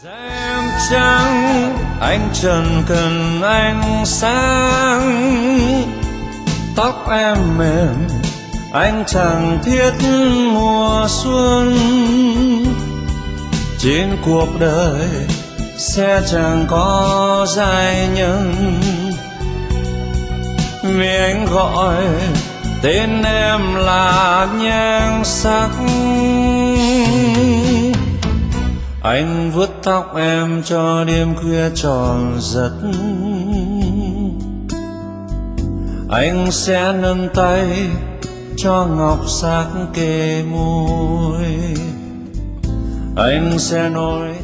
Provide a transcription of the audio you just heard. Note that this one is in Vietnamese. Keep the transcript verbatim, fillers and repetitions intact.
Em trắng anh trần cần ánh sáng, tóc em mềm anh chẳng thiết mùa xuân. Trên cuộc đời sẽ chẳng có giai nhân, vì anh gọi tên em là nhan sắc. Anh vuốt tóc em cho đêm khuya tròn giấc, anh sẽ nâng tay cho ngọc sắc kề môi, anh sẽ nói